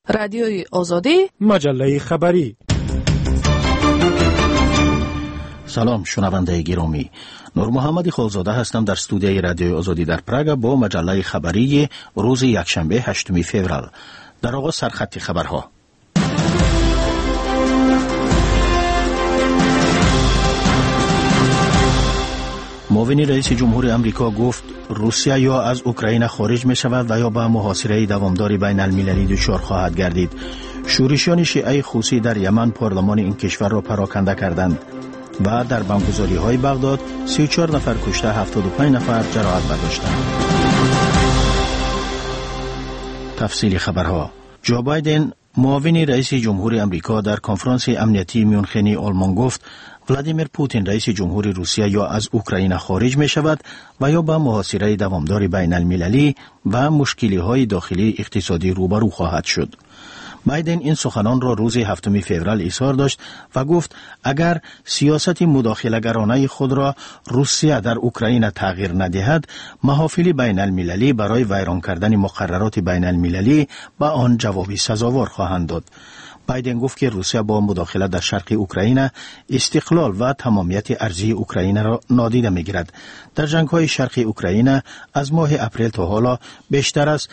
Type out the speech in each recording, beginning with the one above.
رادیوی آزادی، مجله خبری. سلام شنونده گرامی، نور محمد خالزاده هستم در استودیوی رادیوی آزادی در پراگ با مجله خبری روز یکشنبه 8 فوریه. در آغاز سرخط خبرها. معاون رئیس جمهور امریکا گفت روسیه یا از اوکراین خارج می شود و یا به محاصره دوامدار بین المللی دچار خواهد گردید. شورشیان شیعه خوسی در یمن پارلمان این کشور را پراکنده کردند و در بمبگذاری های بغداد 34 نفر کشته 75 نفر جراحت برداشتند. تفصیل خبرها. جو بایدن معاون رئیس جمهور امریکا در کنفرانس امنیتی میونخنی آلمان گفت ولادیمیر پوتین رئیس جمهور روسیه یا از اوکراین خارج می شود و یا به محاصره دوامدار بین المللی و مشکلی های داخلی اقتصادی روبرو خواهد شد. بایدن این سخنان را روز 7 فوریه اظهار داشت و گفت اگر سیاست مداخله‌گرانه خود را روسیه در اوکراین تغییر ندهد، محافل بین المللی برای ویران کردن مقررات بین المللی به آن جوابی سزاوار خواهند داد. بایدن گفت که روسیه با مداخله در شرق اوکراین استقلال و تمامیت ارضی اوکراین را نادیده می‌گیرد. در جنگ‌های شرق اوکراین از ماه اپریل تا حالا بیشتر از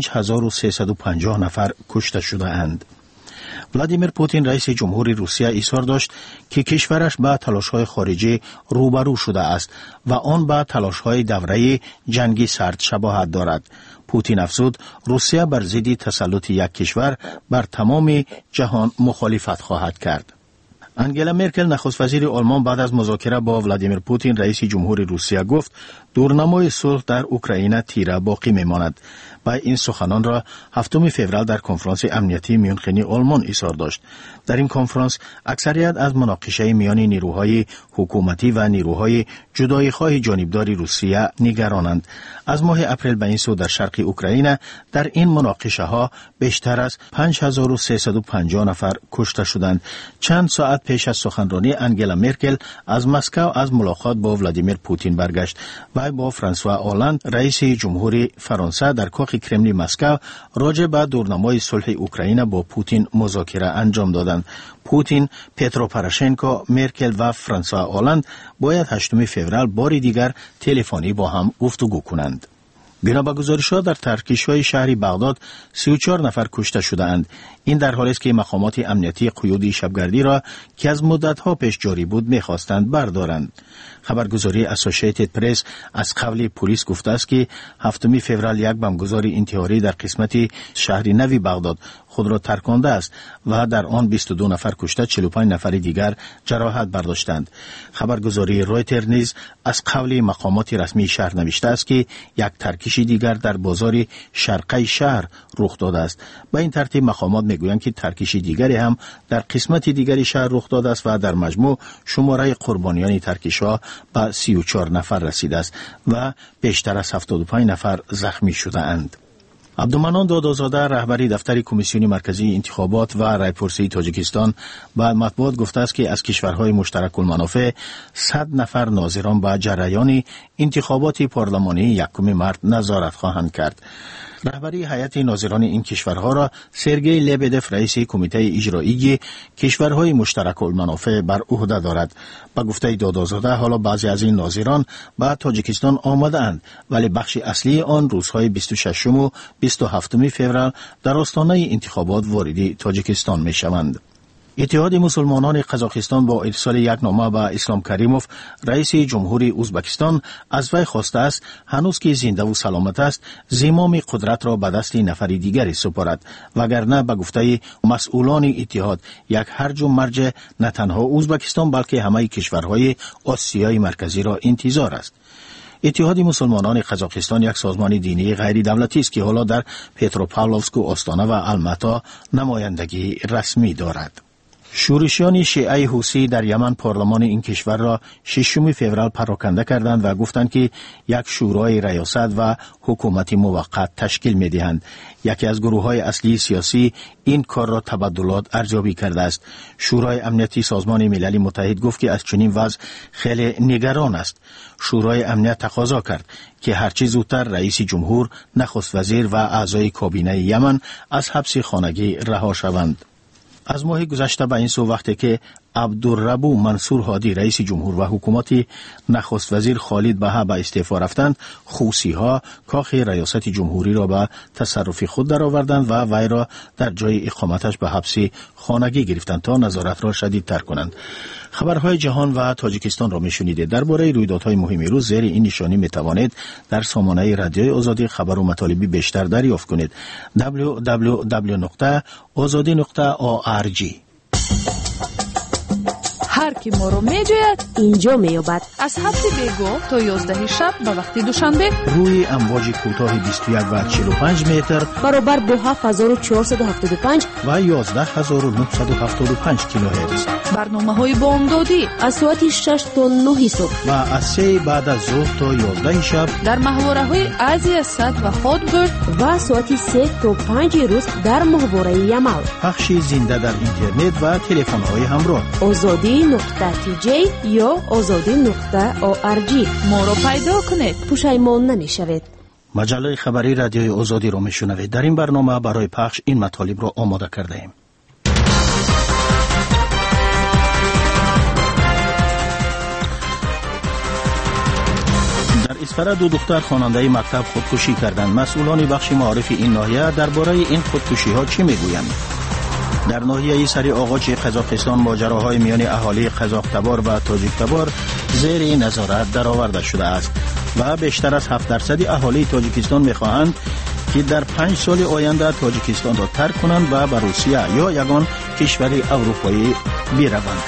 5350 نفر کشته شده‌اند. ولادیمیر پوتین رئیس جمهور روسیه اظهار داشت که کشورش به تلاش‌های خارجی روبرو شده است و آن به تلاش‌های دوره جنگی سرد شباهت دارد. پوتین افزود روسیه بر ضد تسلط یک کشور بر تمام جهان مخالفت خواهد کرد. انگلا مرکل نخست وزیر آلمان بعد از مذاکره با ولادیمیر پوتین رئیس جمهور روسیه گفت دورنمای صلح در اوکراین تیره باقی میماند و این سخنان را 7 فوریه در کنفرانس امنیتی میونخنی آلمان اظهار داشت. در این کنفرانس اکثریت از مناقشه میان نیروهای حکومتی و نیروهای جدایی‌خواه جانبدار روسیه نگرانند. از ماه اپریل به این سو در شرق اوکراین در این مناقشه ها بیشتر از 5350 نفر کشته شدند. چند ساعت پیش از سخنرانی انگلا مرکل از مسکو از ملاقات با ولادیمیر پوتین برگشت و با فرانسوا آلند رئیس جمهور فرانسه در کاخ کرملین مسکو راجع به دورنمای صلح اوکراین با پوتین مذاکره انجام دادند. پوتین، پترو پروشنکو، مرکل و فرانسوا آلند باید 8 فوریه بار دیگر تلفنی با هم گفتگو کنند. بنا به گزارش‌ها در ترکیش‌های شهری بغداد 34 نفر کشته شده‌اند. این در حالی است که مقامات امنیتی قیود شبگردی را که از مدت‌ها پیش جاری بود می‌خواستند بردارند. خبرگزاری اسوسییتد پرس از قول پلیس گفته است که 7 فوریه یک بمبگذار انتحاری در قسمت شهر نوی بغداد خود را ترکانده است و در آن 22 نفر کشته 45 نفر دیگر جراحت برداشتند. خبرگزاری رویتر نیز از قول مقامات رسمی شهر نوشته است که یک ترکیش دیگر در بازار شرقی شهر رخ داده است. به این ترتیب مقامات میگویند که ترکیش دیگری هم در قسمت دیگری شهر رخ داده است و در مجموع شماره قربانیان ترکیش‌ها به 34 نفر رسیده است و بیشتر از 75 نفر زخمی شده اند. عبدالمنان دادازاده رهبری دفتر کمیسیون مرکزی انتخابات و رایپرسی تاجیکستان به مطبوعات گفته است که از کشورهای مشترک المنافع 100 نفر ناظران به جریان انتخابات پارلمانی 1 مارس نظارت خواهند کرد. رهبری هیئت ناظران این کشورها را سرگئی لبدف رئیس کمیته اجرایی کشورهای مشترک المنافع بر عهده دارد. با گفته دادازاده حالا بعضی از این ناظران به تاجیکستان آمده اند ولی بخش اصلی آن روزهای 26 و 27 فوریه در آستانه انتخابات وارد تاجیکستان می شوند. اتحاد مسلمانان قزاقستان با ارسال یک نامه به اسلام کریموف رئیس جمهور ازبکستان از وی خواسته است هنوز که زنده و سلامت است زمام قدرت را به دست نفر دیگری سپارد وگرنه به گفته مسئولان اتحاد یک هرج و مرج نه تنها ازبکستان بلکه همه کشورهای آسیای مرکزی را انتظار است. اتحاد مسلمانان قزاقستان یک سازمان دینی غیر دولتی است که حالا در پتروپاولوسک و آستانه و الماتا نمایندگی رسمی دارد. شورشیان شیعه حوثی در یمن پارلمان این کشور را 6 فوریه پراکنده کردند و گفتند که یک شورای ریاست و حکومت موقت تشکیل می دهند. یکی از گروه‌های اصلی سیاسی این کار را تبدلات ارزیابی کرده است. شورای امنیتی سازمان ملل متحد گفت که از چنین وضع خیلی نگران است. شورای امنیت تقاضا کرد که هرچی زودتر رئیس جمهور، نخست وزیر و اعضای کابینه یمن از حبس خانگی رها شوند. از ماه گذشته به این سو وقتی که عبدالربو منصور هادی رئیس جمهور و حکومت نخست وزیر خالد بها به استعفا رفتند، خوسی‌ها کاخ ریاست جمهوری را به تصرف خود درآوردند و وی را در جای اقامتش به حبس خانگی گرفتند تا نظارت را شدیدتر کنند. خبرهای جهان و تاجیکستان را میشنیدید. درباره رویدادهای مهم روز زیر این نشانی میتوانید در سامانه رادیوی آزادی خبر و مطالبی بیشتر دریافت کنید. www.azadi.org. هر کی ما رو میجوید اینجا میابد. از 7 بیگاه تا 11 شب به وقت دوشنبه روی امواج کوتاه 21 و 45 متر برابر با 7475 و 11975 کیلوهرتز. برنامه‌های بامدادی از ساعت 6 تا 9 صبح و از 3 بعد از ظهر تا 11 شب در محوره‌های آسیا سات و هاتبرد و ساعت 3 تا 5 روز در محوره یمال. پخش زنده در اینترنت و تلفن‌های همراه. azadi.tj یا azadi.org. ما رو پیدا کنید، پشیمان نمیشوید. مجله خبری رادیوی آزادی را میشنوید. در این برنامه برای پخش این مطالب را آماده کرده ایم. در اسفره 2 دختر خواننده مکتب خودکشی کردند. مسئولان بخش معارف این ناحیه درباره این خودکشی‌ها چی میگویند؟ در ناحیه سری آغاج قزاقستان ماجراهای میان اهالی قزاق تبار و تاجیک تبار زیر نظارت درآورده شده است و بیشتر از 7% اهالی تاجیکستان می‌خواهند که در 5 سال آینده تاجیکستان را ترک کنند و به روسیه یا یگان کشور اروپایی بروند.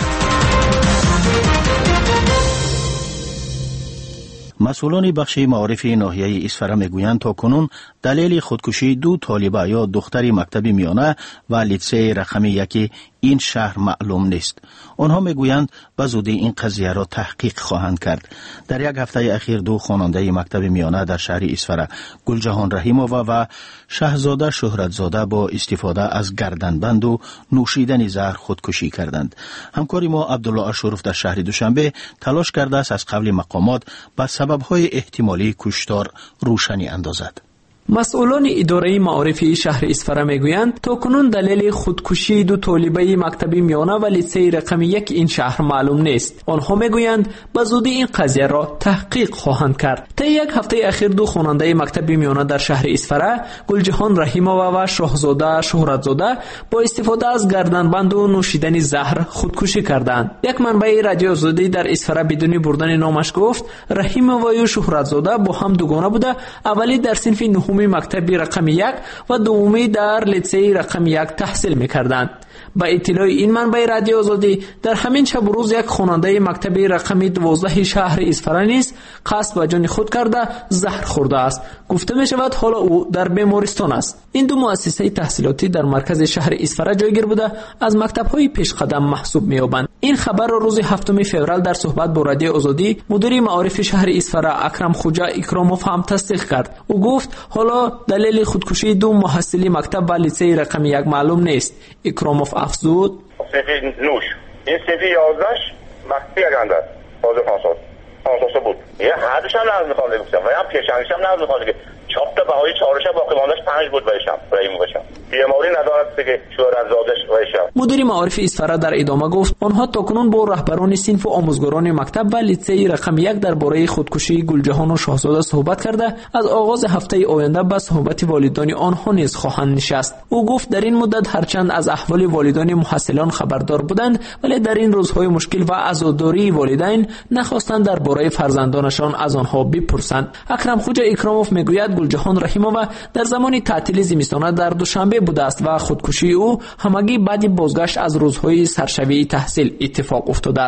مسئولان بخش معارف ناحیه اسفره میگویند تا کنون دلیل خودکشی 2 طالبه یا دختری مکتب میانه و لیسه رقم 1 این شهر معلوم نیست. آنها میگویند به زودی این قضیه را تحقیق خواهند کرد. در یک هفته اخیر 2 خواننده مکتب میانه در شهر اسفره، گلجهان رحیمووا و شهزاده شهرتزاده با استفاده از گردنبند و نوشیدن زهر خودکشی کردند. همکار ما عبدالله اشرف در شهر دوشنبه تلاش کرده است از قبل مقامات به سبب‌های احتمالی کشتار روشنی اندازد. مسئولان اداره معارف شهر اسفره میگویند تا کنون دلیل خودکشی 2 طالبه مکتب میانه و لیسه رقم 1 این شهر معلوم نیست. آنها میگویند به زودی این قضیه را تحقیق خواهند کرد. طی یک هفته اخیر 2 خواننده مکتب میانه در شهر اسفره، گلجهان رحیمووا و شاهزاده شهرتزاده با استفاده از گردنبند و نوشیدن زهر خودکشی کردند. یک منبع رادیو آزادی در اسفره بدون بردن نامش گفت رحیمووا و شهرتزاده با هم دوگانه بوده، اولی در صنف مکتب رقم 1 و دومی در لیسه رقم 1 تحصیل می‌کردند. با اطلاع این منبع رادیو آزادی در همین شب روز یک خواننده مکتب رقم 12 شهر اسفره نیز قصد به جان خود کرده زهر خورده است. گفته می شود حالا او در بیمارستان است. این 2 مؤسسه تحصیلاتی در مرکز شهر اسفره جایگیر بوده از مکتب‌های پیشقدم محسوب می‌یابند. این خبر را روز 7 فوریه در صحبت با رادیو آزادی مدیر معارف شهر اسفره اکرم خوجا اکراموف هم تصدیق کرد. او گفت حالا دلیل خودکشی 2 محصلی مکتب و لیسه رقم 1 معلوم نیست. اکراموف افزود صفی نوش این صفی 11ش مکتب یگنده است. باز پانساسه بود. یه حدش هم نرز میخوانده گفتم و هم پیشنگش هم نرز میخوانده که چاپ تا بهایی 4 باقی ماندهش 5 بود بایشم برای باشم. بیماری ندارد که شهرتزادهش بایشم. مدیر معارف اسفره در ادامه گفت آنها تاکنون با رهبران صنف و آموزگاران مکتب و لیسه رقم 1 درباره خودکشی گلجهان و شاهزاده صحبت کرده از آغاز هفته آینده با صحبت والدان آنها نیز خواهند نشست. او گفت در این مدت هرچند از احوال والدان محصلان خبردار بودند ولی در این روزهای مشکل و عزاداری والدین نخواستند درباره فرزندانشان از آنها بپرسند. اکرم خوجا اکراموف میگوید گلجهان رحیمووا در زمان تعطیل زمستانه در دوشنبه بوده است و خودکشی او همگی بعد بازگشت از روزهای سرشوی تحصیل اتفاق افتاده است.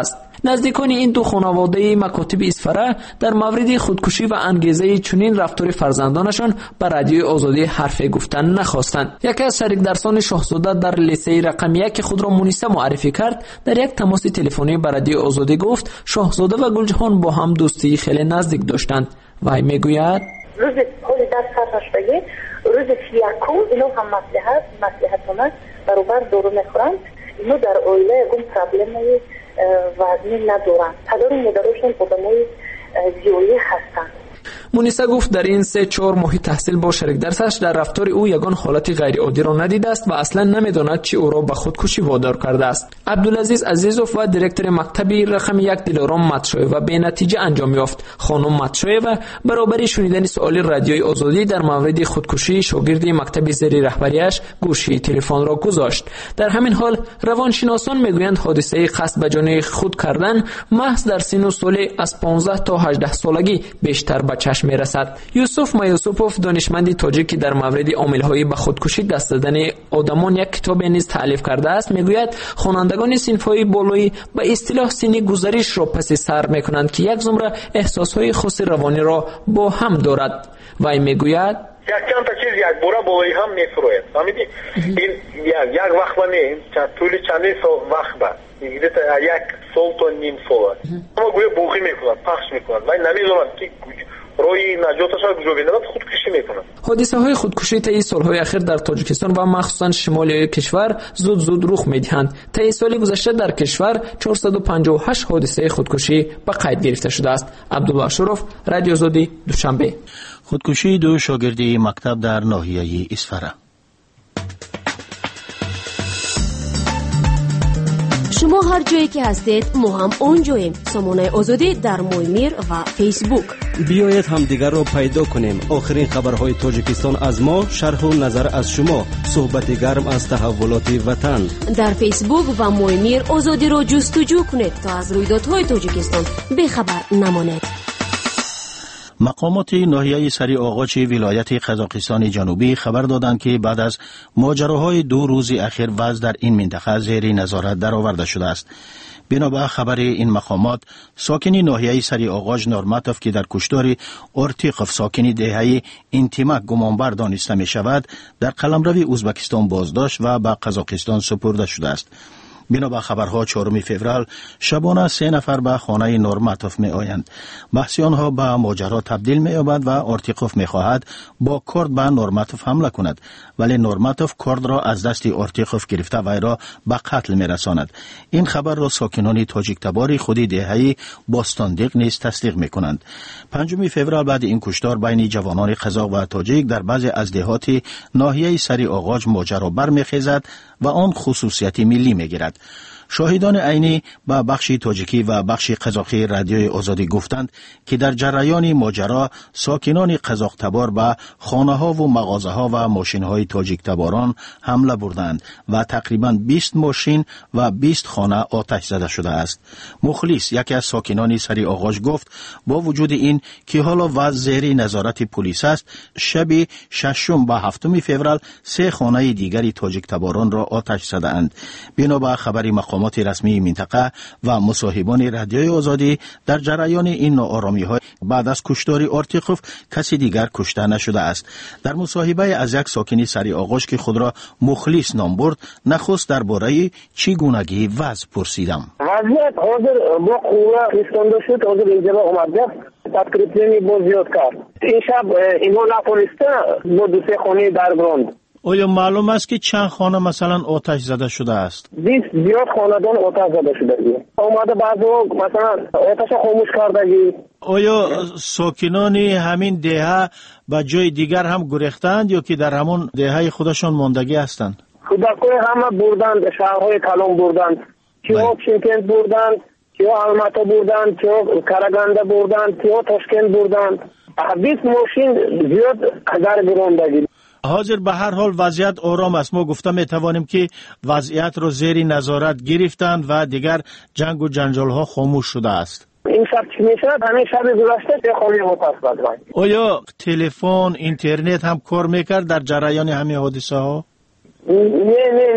نزدیکان این دو خانواده مکاتب اسفره در مورد خودکشی و انگیزه چنین رفتار فرزندانشان به رادیوی آزادی حرفی گفتن نخواستند. یکی از شریک درسان شاهزاده در لیسه رقم 1 خود را مونیسه معرفی کرد. در یک تماس تلفنی به رادیوی آزادی گفت شاهزاده و گلجهان با هم دوستی خیلی نزدیک داشتند. وی میگوید روز حال درس فرشتگی روز یکم اینو هم مصلحتونه برابر دورو میخورند. اینو در اویله گم پرابلمی وزنی ندارند. تداری مدارشون بودموی زیویی هستند. مونیسه گفت در این 3-4 ماه تحصیل با شریک درسش در رفتار او یگان حالت غیر عادی را ندیده است و اصلا نمیداند چی او را به خودکشی وادار کرده است. عبدالعزیز عزیزوف و دیرکتور مکتب رقم 1 دلارام متشوی و به نتیجه انجام یافت. خانم متشوی و برابر شنیدن سوال رادیوی آزادی در مورد خودکشی شاگرد مکتب زیر رهبریش گوشی تلفن را گذاشت. در همین حال روانشناسان میگویند حادثه قصد به جان خود کردن محض در سن و سال از 15 تا 18 سالگی بیشتر به چشم میرسد. یوسف مایوسوپوف دانشمندی تاجیکی در مورد عامل‌های به خودکشی دست دادن آدمان یک کتاب نیز تألیف کرده است. میگوید خوانندگان صنف‌های بالایی به اصطلاح سن گذریش را پس سر میکنند که یک زمره احساس‌های خاص روانی را با هم دارد. وی میگوید یک چند تا چیز یک بوره بالایی هم میفروید. فهمیدی؟ این یک وقت نه، طول چندین سال وقت بعد یک سال تا نیم سال اما گویا بوخی میکنند، پخش میکنند و نمیدونند که روی نجاتش را کجا بندازند، خودکشی میکنند. حادثه های خودکشی طی سالهای اخیر در تاجیکستان و مخصوصا شمالی کشور زود رخ میدهند. طی سال گذشته در کشور 458 حادثه خودکشی به قید گرفته شده است. عبدالله شرف، رادیو آزادی، دوشنبه. خودکشی دو شاگردی مکتب در ناحیه اسفره. شما هر جایی که هستید ما هم اونجاییم. سامانه آزادی در مویمیر و فیسبوک. بیایید هم دیگر را پیدا کنیم. آخرین خبرهای تاجیکستان از ما، شرح و نظر از شما، صحبت گرم از تحولات وطن. در فیسبوک و مویمیر آزادی را جستجو کنید تا از رویدادهای تاجیکستان بخبر نمانید. مقامات ناحیه سری آغاچ ولایت قزاقستان جنوبی خبر دادند که بعد از ماجراهای 2 روز اخیر وضع در این منطقه زیر نظارت درآورده شده است. بنابر خبر این مقامات، ساکنی ناحیه سری آغاج نورماتوف که در کشتار ارتیقوف ساکنی دهه انتیمک گمانبر دانسته می شود، در قلمرو ازبکستان بازداشت و به قزاقستان سپرده شده است. بنابر خبرها 4 فوریه شبانه 3 نفر به خانه نورماتوف می آیند. بحث آنها به ماجرا تبدیل می یابد و ارتیقوف می خواهد با کرد به نورماتوف حمله کند، ولی نورماتوف کرد را از دست ارتیقوف گرفته وی را به قتل می رساند. این خبر را ساکنان تاجیک تبار خودی دهه باستاندیق نیز تصدیق می کنند. 5 فوریه بعد این کشتار بین جوانان قزاق و تاجیک در بعضی از دهات ناحیه سری آغاج ماجرا برمیخیزد و آن خصوصیت ملی می گیرد. شاهدان عینی به بخش تاجیکی و بخش قزاقی رادیوی آزادی گفتند که در جریان ماجرا ساکنان قزاق تبار به خانه ها و مغازه ها و ماشین های تاجیک تباران حمله بردند و تقریبا 20 ماشین و 20 خانه آتش زده شده است. مخلص، یکی از ساکنان سری آغاج گفت با وجود این که حالا وضع زیر نظارت پلیس است، شب 6 و 7 فوریه 3 خانه دیگری تاجیک تباران را آتش زدند. بنابر خبری مقامات رسمی منطقه و مصاحبان رادیوی آزادی، در جریان این ناآرامی‌ها بعد از کشتار ارتیقوف کسی دیگر کشته نشده است. در مصاحبه از یک ساکنی سری آغاج که خود را مخلص نام برد، نخست درباره چگونگی وضع پرسیدم. وضعیت حاضر با قوه استانده شد، حاضر اینجا اومده تقریباً باز زیاد کرد. این شب اینا نپونسته با 2-3 خانه درگراند. آیا معلوم است که چند خانه مثلا آتش زده شده است؟ 20 زیاد خاندان آتش زده شده. آمده بعضا مثلا آتش خاموش کردگی. آیا ساکنان همین دهه به جای دیگر هم گریختند یا که در همون دهه خودشان ماندگی هستند؟ خودکوی همه بردند، شهرهای کلان بردند، کیا شیمکند بردند، کیا الماتا بردند، کیا کرگنده بردند، کیا تاشکند بردند. 20 ماشین زیاد درگراندگی. حاضر به هر حال وضعیت آرام است. ما گفته می توانیم که وضعیت را زیر نظارت گرفتند و دیگر جنگ و جنجال ها خاموش شده است. این شب چی می شود؟ همین شب گذشته به خانه آتش زدند. آیا تلفن، اینترنت هم کار میکرد در جریان همین حادثه ها؟ نه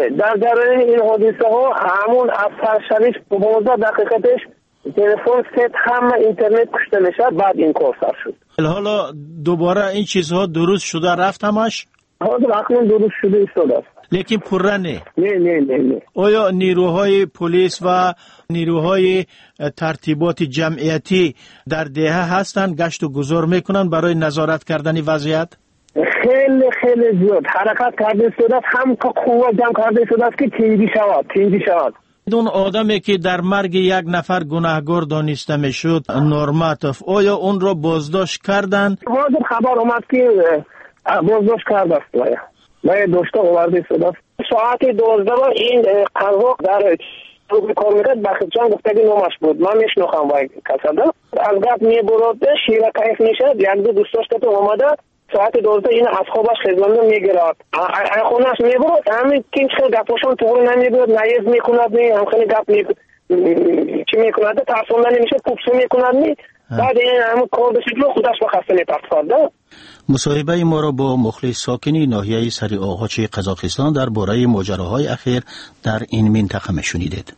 در جریان این حادثه ها همون از سرشنش 15 دقیقتش تلفن ست همه اینترنت کشته میشه، بعد این کار سر شد. حالا دوباره این چیزها درست شده رفت همش؟ حالا اکنون درست شده ایستاده است. لیکن پره نه؟ نه. آیا نیروهای پلیس و نیروهای ترتیبات جمعیتی در دهه هستند گشت و گذار میکنن برای نظارت کردن وضعیت؟ خیلی زیاد حرکت کرده شده است، هم که قوه جمع کرده شده است که تنجی شود. اون آدمی که در مرگ یک نفر گناهگار دانسته میشد نورماتوف، آیا اون را بازداشت کردند؟ واجب خبر اومد که بازداشت کرده است. باید داشته آورده شده است. ساعت 12 این قرق در کار میکرد بخشان گفتگی نامش بود. من میشناختم باید کساده از گپ میبرد شیره کیف میشد. یک دو دوستاش که اومده ساعت 12 این از خوابش خزانده میگرد خونش میبرد. همین که گپاشون طور نمیبرد، نیز میکند هم خیلی گپ چی میکند ترسونده نمیشه، پوپسو میکند بعد این همون کار بسید رو خودش بخسته میپرد. مصاحبه ما را با مخلص ساکنی ناحیه سری آغاچ قزاقستان در باره ماجراهای اخیر در این منطقه میشنیدید.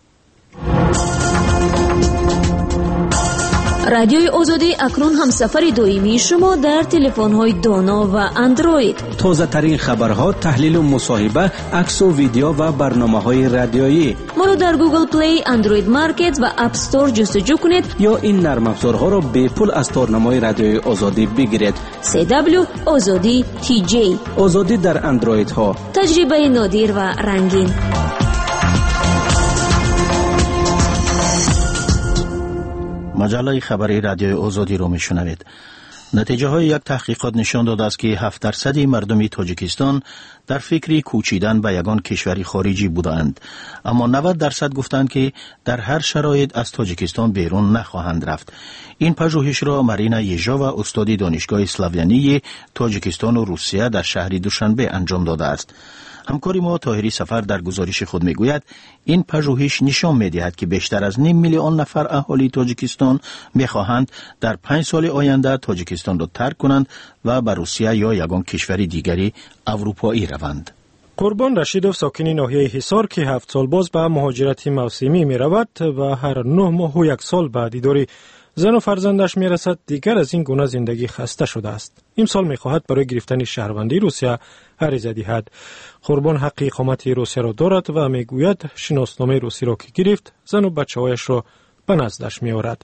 رادیوی آزادی اکنون هم سفر دائمی شما در تلفن‌های دانا و اندروید. تازه ترین خبرها، تحلیل و مصاحبه، عکس و ویدیو و برنامه‌های رادیویی. ما رو در گوگل پلی، اندروید مارکت و اپ استور جستجو کنید یا این نرم افزارها را به پول از تارنمای رادیوی آزادی بگیرید. CW آزادی TJ. آزادی در اندروید ها. تجربه نادر و رنگین. مجله خبری رادیوی آزادی رو میشنوید. نتیجه های یک تحقیقات نشان داده است که 7% مردم تاجیکستان در فکر کوچیدن به یگان کشوری خارجی بودند، اما 90% گفتند که در هر شرایط از تاجیکستان بیرون نخواهند رفت. این پژوهش را مارینا یژا و استاد دانشگاه اسلاویانی تاجیکستان و روسیه در شهر دوشنبه انجام داده است. همکاری ما طاهری سفر در گزارش خود میگوید این پژوهش نشان میدهد که بیشتر از 5 میلیون نفر اهالی تاجیکستان میخواهند در 5 سال آینده تاجیکستان را ترک کنند و به روسیه یا یگان کشوری دیگری اروپایی روند. قربان رشیدوف ساکنی ناحیه حصار که 7 سال باز به مهاجرتی موسمی می رود و هر 9 ماه و 1 سال بعد دیداری زن و فرزندش می رسد، دیگر از این گونه زندگی خسته شده است. این سال می خواهد برای گرفتن شهروندی روسیه عریضه دهد. قربان حق اقامت روسیه را دارد و می گوید شناسنامه روسی را که گرفت زن و بچه هایش را به نزدش می آورد.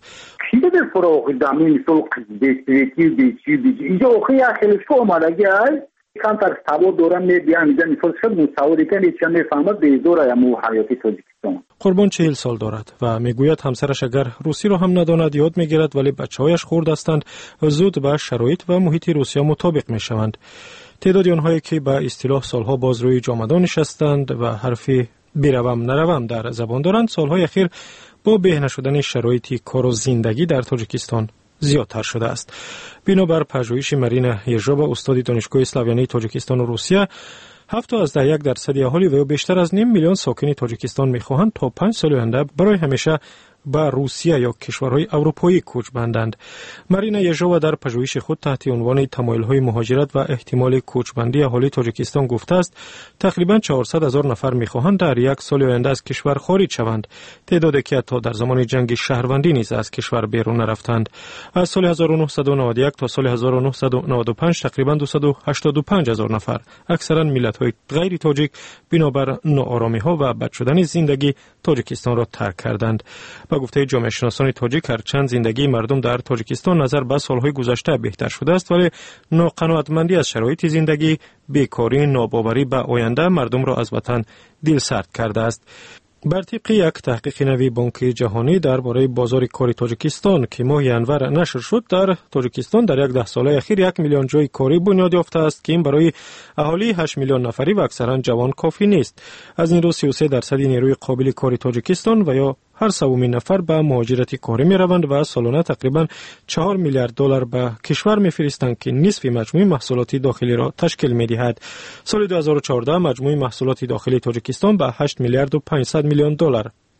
اینجا اوخی خیلی شو آمدگی های کم تر سواد دورم میدیم اینجا مثال شد مصوری که نیچه میفهمد به زور امو حیاتی تاجیکستان. قربان 40 سال دارد و میگوید همسرش اگر روسی را هم نداند یاد میگیرد، ولی بچه‌هایش خرد هستند و زود به شرایط و محیط روسیه مطابق میشوند. تعداد آنهایی که به اصطلاح سالها باز روی جامدان نشستند و حرفی بروم نروم در زبان دارند، سالهای اخیر با بهینه شدن شرایط کار و زندگی در تاجیکستان زیادتر شده است. بنابر پژوهش مارینا یژا و استاد دانشگاه اسلاویانی تاجیکستان و روسیه، 7.1% اهالی و بیشتر از 5 میلیون ساکن تاجیکستان می‌خواهند تا 5 سال آینده برای همیشه به روسیه یا کشورهای اروپایی کوچ بندند. مارینا یژا در پژوهش خود تحت عنوان تمایل‌های مهاجرت و احتمال کوچبندی اهالی تاجیکستان گفته است تقریباً 400,000 نفر می‌خواهند در 1 سال آینده از کشور خارج شوند، تعدادی که تا در زمان جنگ شهروندی نیز از کشور بیرون نرفتند. از سال 1991 تا سال 1995 تقریباً 285,000 نفر، اکثراً ملت‌های غیر تاجیک، بنابر ناآرامی‌ها و بد شدن زندگی تاجیکستان را ترک کردند. با گفته جامعه شناسان تاجیک، هرچند زندگی مردم در تاجیکستان نظر به سالهای گذشته بهتر شده است، ولی ناقناعتمندی از شرایط زندگی، بیکاری، ناباوری به آینده مردم را از وطن دلسرد کرده است. بر طبق یک تحقیق نوی بانک جهانی درباره بازار کار تاجیکستان که ماه ینور نشر شد، در تاجیکستان در 10 سال اخیر 1 میلیون جای کاری بنیاد یافته است که این برای اهالی 8 میلیون نفری و اکثرا جوان کافی نیست. از این رو 33% نیروی قابل کار تاجیکستان و یا هر سومین نفر به مهاجرت کاری می روند و سالانه تقریبا 4 میلیارد دلار به کشور می فرستند که نصف مجموع محصولات داخلی را تشکیل می دهد. سال 2014 مجموع محصولات داخلی تاجیکستان به 8 میلیارد و 500 میلیون دلار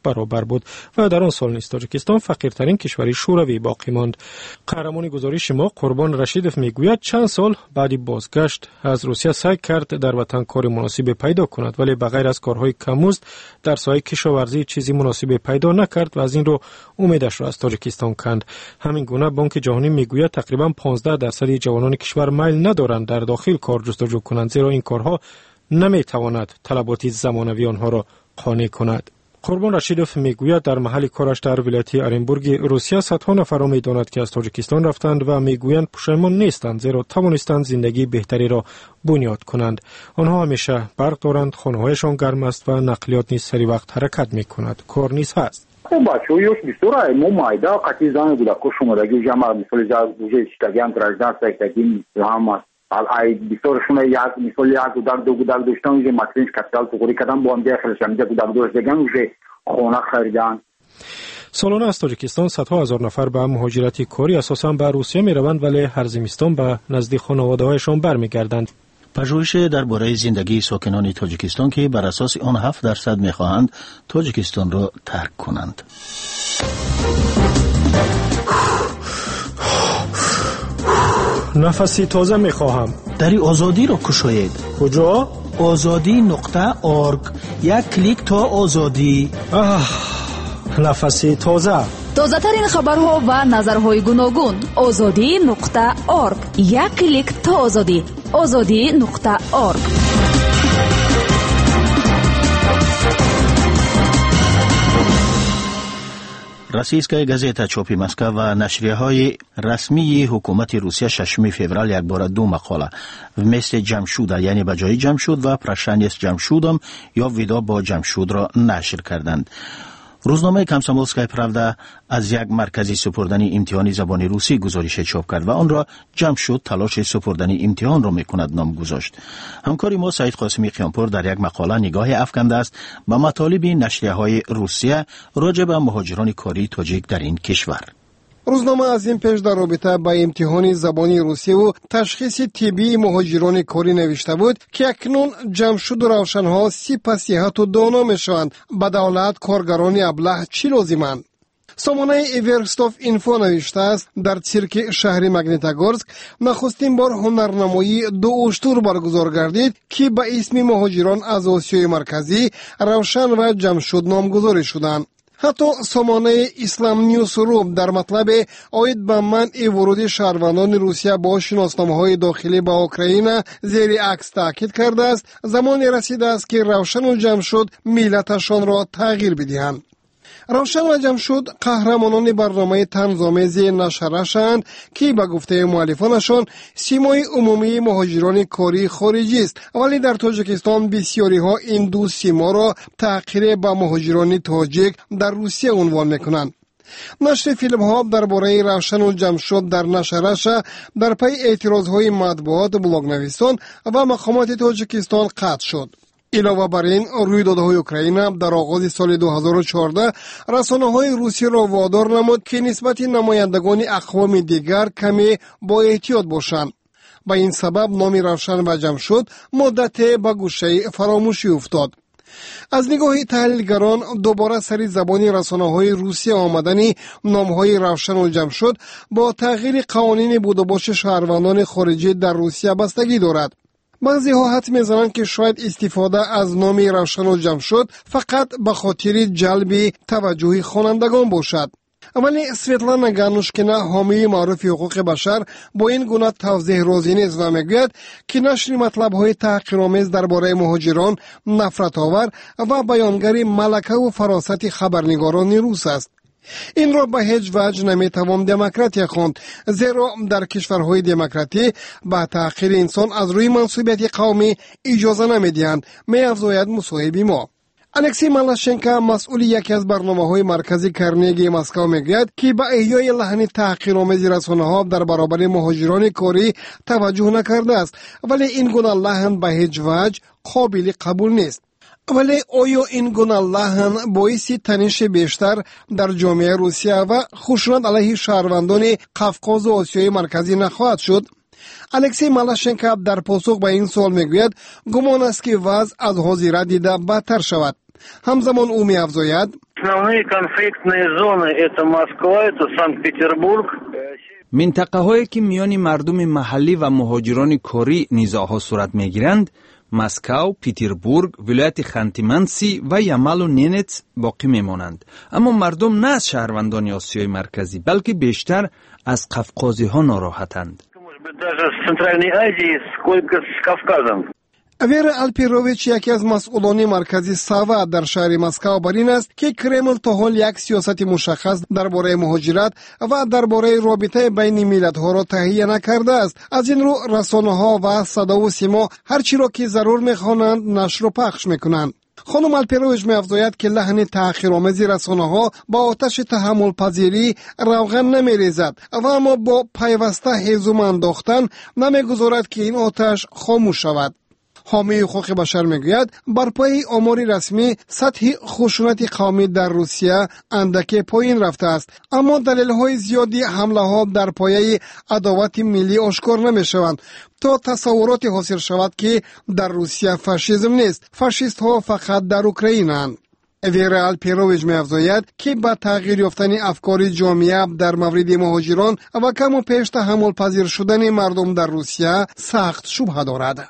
برابر بود و در آن سال نیز تاجیکستان فقیرترین کشور شوروی باقی ماند. قهرمان گزارش ما قربان رشیدوف میگوید چند سال بعد بازگشت از روسیه سعی کرد در وطن کار مناسب پیدا کند، ولی بغیر از کارهای کم‌مزد در سایه کشاورزی چیزی مناسب پیدا نکرد و از این رو امیدش را از تاجیکستان کند. همین گونه بانک جهانی میگوید تقریبا 15% جوانان کشور میل ندارند در داخل کار جستجو کنند، زیرا این کارها نمیتواند طلبات زمانوی آنها را قانع کند. قربان رشیدوف میگوید در محل کارش در ولایت ارنبورگ روسیه صدها نفر را میداند که از تاجیکستان رفتند و میگویند پشیمان نیستند، زیرا توانستند زندگی بهتری را بنیاد کنند. آنها همیشه برق دارند، خانه‌هایشان گرم است و نقلیات نیز سری وقت حرکت میکند. کار نیز هست. بچه‌هایش بسیار مایده قطعی زن بودکو شمارگی جمع مثل جوجه اشتگیان تراجدان سایتگی هم است. ای بسیارشون مثل یک گودک دو گودک داشتن وجه مطلینش کپیتال تو قوری کدن با هم دیگه خیلیش همیده گودک داشتگن وجه خونه خریدن. سالانه از تاجیکستان صدها هزار نفر به مهاجرت کاری اساساً به روسیه می روند، ولی هر زمستان به نزد خانواده‌هایشان برمیگردند. پژوهش درباره زندگی ساکنان تاجیکستان که بر اساس آن 7% می‌خواهند تاجیکستان را ترک کنند. نفسی تازه می‌خواهم. دری آزادی را کشایید. کجا؟ azadi.org. یک کلیک تا آزادی. نفسی تازه. تازه ترین خبرها و نظرهای گوناگون. azadi.org. یک کلیک تا آزادی. azadi.org. روسیسکای گازета چاپی مسکو و نشریه‌های رسمی حکومت روسیه 6 فوریه یک بار دو مقاله вместе جمشود یعنی به جای جمشود و پرشانیه с جمشودом یا ودا با جمشود را نشر کردند. روزنامه کامسомольская правда از یک مرکزی سپردن امتحان زبان روسی گزارش چاپ کرد و آن را جمشود تلاش سپردن امتحان را میکند نام گذاشت. همکار ما سعید قاسمی قیانپور در یک مقاله نگاه افکنده است به مطالب نشریه‌های روسیه راجع به مهاجران کاری تاجیک در این کشور. روزنامه از این پیش در رابطه با امتحان زبانی روسی و تشخیص طبی مهاجران کاری نوشته بود که اکنون جمشود و روشنها سپاسیحت و دانا میشوند. به دولت کارگران ابله چی لازمند؟ سامانه ایورستاف اینفو نوشته است در سیرک شهر مگنیتگورسک نخستین بار هنرنمایی دو اشتر برگزار گردید که به اسم مهاجران از آسیای مرکزی روشن و جمشود نامگذاری شدند. حتی سامانه اسلام نیوز رو در مطلب آید به منع ورود شهروندان روسیه با شناسنامه‌های داخلی به اوکراین زیر عکس تاکید کرده است زمانی رسیده است که روشن و جمشود ملتشان را تغییر بدهند. روشن و جمشود قهرمانان برنامه طنزآمیز نشره‌اند که به گفته مؤلفانشان سیمای عمومی مهاجران کاری خارجی است، ولی در تاجیکستان بسیاری ها این دو سیما را تحقیر به مهاجران تاجیک در روسیه عنوان میکنند. نشر فیلم ها درباره روشن و جمشود در نشرش در پی اعتراض های مطبوعات بلاگ نویسان و مقامات تاجیکستان قطع شد. علاوه بر این رویدادهای اوکراین در آغاز سال 2014 رسانه‌های روسی را وادار نمود که نسبت نمایندگان اقوام دیگر کمی با احتیاط باشند. به این سبب نام روشن و جمشود مدت به گوشه فراموشی افتاد. از نگاه تحلیلگران دوباره سر زبان رسانه‌های روسی آمدن نام‌های روشن و جمشود با تغییر قوانین بود و باش شهروندان خارجی در روسیه بستگی دارد. بعضی ها حد می‌زنند که شاید استفاده از نام روشن و جمشود فقط به خاطر جلب توجه خوانندگان باشد. ولی سویتلانا گانوشکینا حامی معروف حقوق بشر با این گونه توضیح راضی نیست و میگوید که نشر مطلب‌های تحقیرآمیز درباره مهاجران نفرت‌آور و بیانگر ملکه و فراست خبرنگاران روس است. این را به هیچ وجه نمیتوان دموکراتی خواند، زیرا در کشورهای دموکراتی به تحقیر انسان از روی منسوبیت قومی اجازه نمیدهند، می‌افزاید مصاحب ما. الکسی مالاشنکا مسئول یکی از برنامه‌های مرکزی کرنیگی مسکو میگوید که به احیای لحن تحقیرآمیز رسانه‌ها در برابر مهاجران کاری توجه نکرده است، ولی این گونه لحن به هیچ وجه قابل قبول نیست. ولی آیا این گونه لحن باعث تنش بیشتر در جامعه روسیه و خشونت علیه شهروندان قفقاز و آسیای مرکزی نخواهد شد؟ الکسی مالاشنکا در پاسخ به این سوال میگوید گمان است که وضع از حاضره دیده بدتر شود. همزمان او می‌افزاید Основные конфликтные зоны – это Москва, это Санкт-Петербург. منطقه‌هایی که میان مردم محلی و مهاجران کاری نزاع‌ها صورت می‌گیرند، مسکو، پیتربورگ، ولایت خانتی-منسی و یامال و نینتس باقی میمانند. اما مردم نه از شهروندان آسیای مرکزی بلکه بیشتر از قفقازی‌ها ناراحتند. Даже с Центральной Азии, сколько с Кавказом. ویر الپیروویچ یکی از مسئولان مرکزی ساوا در شهر مسکو بر این است که کرمل تا حال یک سیاست مشخص درباره مهاجرت و درباره رابطه بین ملت‌ها را تهیه نکرده است. از این رو رسانه‌ها و صدا و سیما هر چی را که ضرور می‌خوانند نشر و پخش می‌کنند. خانم الپیروویچ می‌افزاید که لحن تحقیرآمیز رسانه‌ها با آتش تحمل پذیری روغن نمی‌ریزد و اما با پیوسته هیزم انداختن نمی‌گذارد که این آتش خاموش شود. حامی حقوق بشر میگوید برپای آماری رسمی سطح خشونت قومی در روسیه اندکی پایین رفته است، اما دلیل‌های زیادی حمله‌ها در پایه عداوت ملی آشکار نمی‌شوند تا تصورات حاصل شود که در روسیه فاشیسم نیست، فاشیست‌ها فقط در اوکراینند. ویرا الپیروویچ می‌افزاید که با تغییر یافتن افکار جامعه در مورد مهاجران و کم و پیش تحمل پذیر شدن مردم در روسیه سخت شبهه دارد.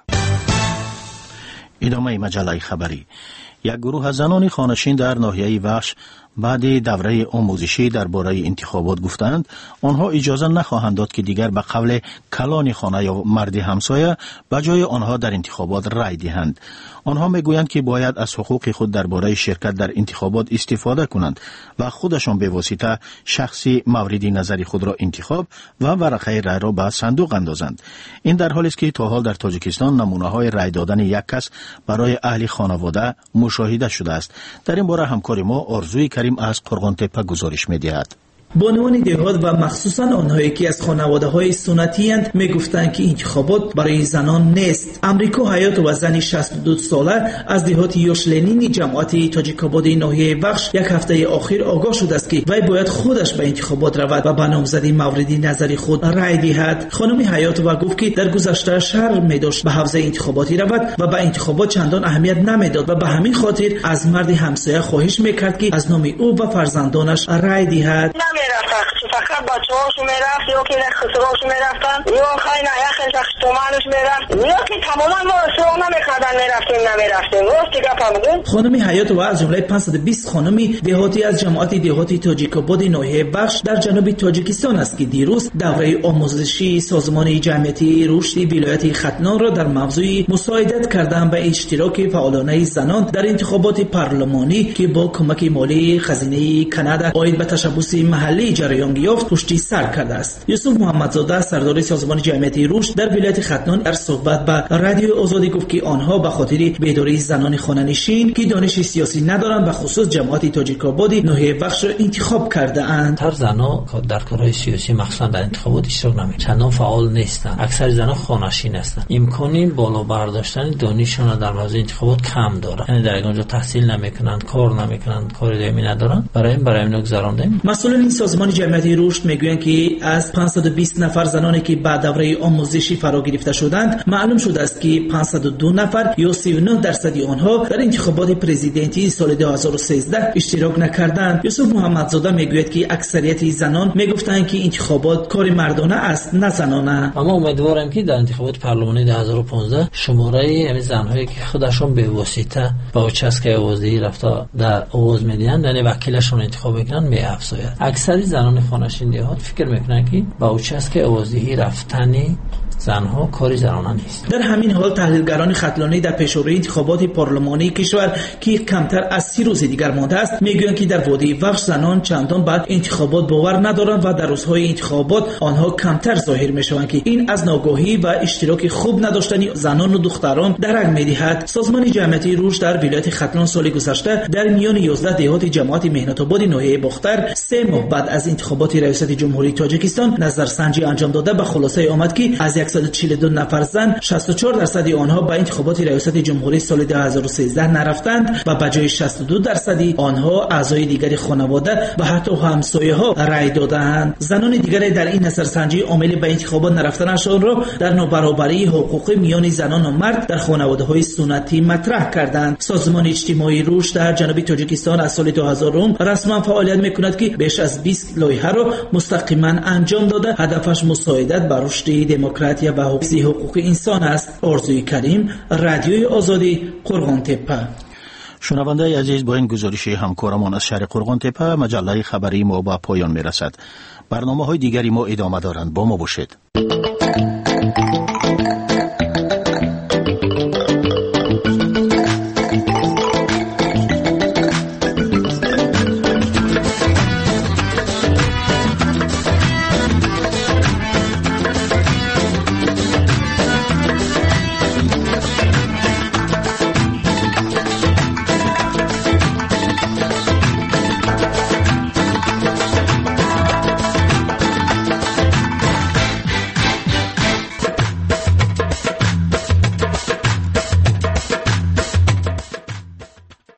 ادامه مجله خبری. یک گروه از زنان خانشین در ناحیه وخش بعد دوره آموزشی درباره انتخابات گفتند آنها اجازه نخواهند داد که دیگر به قول کلان خانه یا مرد همسایه به جای آنها در انتخابات رای دهند. آنها میگویند که باید از حقوق خود درباره شرکت در انتخابات استفاده کنند و خودشان به واسطه شخصی مورد نظر خود را انتخاب و ورقه رای را به صندوق اندازند. این در حالی است که تا حال در تاجیکستان نمونه‌های رای دادن یک کس برای اهل خانواده مشاهده شده است. در این باره همکار ما آرزوی کریم از قرغانتپه گزارش می‌دهد. بانوان دهات و مخصوصا آنهایی که از خانواده‌های سنتی اند میگفتند که انتخابات برای زنان نیست. امریکا حیات و زنی 62 ساله از دهات یوشلینی جماعت تاجیک‌آباد ناحیه بخش یک هفته اخیر آگاه شده است که وی باید خودش به انتخابات رود و به نامزدی مورد نظر خود رای دهد. خانم حیات و گفت که در گذشته شرم می‌داشت به حوزه انتخاباتی رود و به انتخابات چندان اهمیت نمیداد و به همین خاطر از مرد همسایه خواهش میکرد که از نام او و فرزندانش رای دهد. فقط بچه‌هاشو میرفت یا که خسروهاشو میرفتن یا خیلی یخش تومنش میرفت یا که تماما ما اصلاح نمیکردن نمیرفتیم راست گفتم. خانم حیات و از جمله 520 خانمی دهاتی از جماعت دهاتی تاجیک‌آباد ناحیه بخش در جنوب تاجیکستان است که دیروز دوره آموزشی سازمان جمعیتی رشد ولایت ختنان را در موضوع مساعدت کردن به اشتراک فعالانه زنان در انتخابات پارلمانی که با کمک مالی خزینه کانادا عاید به تشبث محلی جریان یافت پشتی سر کرده است. یوسف محمدزاده سردار سازمان جمعیتی رشد در ولایت ختنان در صحبت با رادیو آزادی گفت که آنها به خاطر بیداری زنان خانه‌نشین که دانش سیاسی ندارند و خصوص جماعت تاجیک‌آباد ناحیه بخش را انتخاب کرده اند. هر زنها در کارهای سیاسی مخصوصا در انتخابات اشتراک نمی‌کنند. چندان فعال نیستند. اکثر زنها خانه‌نشین هستند. امکانی بالا برداشتن دانششان در موضوع انتخابات کم دارند. یعنی در اونجا تحصیل نمی‌کنند، کار نمی‌کنند، کار دائمی ندارند. برای این گذرانده. مسئولان این سازمان جمعیتی رشد میگویند که از 520 نفر زنانی که بعد دوره آموزشی فرا گرفته شدند معلوم شده است که 502 نفر یا 39% آنها در انتخابات پرزیدنتی سال 2013 اشتراک نکردند. یوسف محمدزاده میگوید که اکثریت زنان میگفتند که انتخابات کار مردانه است نه زنانه. اما امیدوارم که در انتخابات پارلمانی 2015 شماره همین زنهایی که خودشون به واسطه با چسک آوازی رفته در آواز میدن یعنی وکیلشون انتخاب میکنن میافزاید. اکثر زنان خانه‌نشین دهات فکر میکنن که با اوچسک آوازی رفتنی زنها کاری زنانه نیست. در همین حال تحلیلگران ختلانی در پیشروی انتخابات پارلمانی کشور که کمتر از 30 روز دیگر مانده است میگویند که در وادی وخش زنان چندان به انتخابات باور ندارند و در روزهای انتخابات آنها کمتر ظاهر میشوند که این از ناگاهی و اشتراک خوب نداشتن زنان و دختران درک میدهد. سازمان جمعیتی رشد در ولایت ختلان سال گذشته در میان 11 دهات جماعت مهنت آباد ناحیه باختر 3 ماه بعد از انتخابات ریاست جمهوری تاجیکستان نظرسنجی انجام داده به خلاصه آمد که از 142 نفر زن 64% آنها به انتخابات ریاست جمهوری سال 2013 نرفتند و به جای 62% آنها اعضای دیگر خانواده و حتی همسایه ها رای دادند. زنان دیگر در این نظرسنجی عامل به انتخابات نرفتنشان را در نابرابری حقوقی میان زنان و مرد در خانواده های سنتی مطرح کردند. سازمان اجتماعی رشد در جنوب تاجیکستان از سال 2000 رسما فعالیت میکند که بیش از 20 لایحه را مستقیما انجام داده. هدفش مساعدت بر رشد دموکراسی و حقوق انسان است. آرزوی کریم، رادیوی آزادی، قرغان تپه. شنونده عزیز، با این گزارش همکارمان از شهر قرغان تپه مجله خبری ما به پایان میرسد. برنامه‌های دیگری ما ادامه دارند. با ما باشید.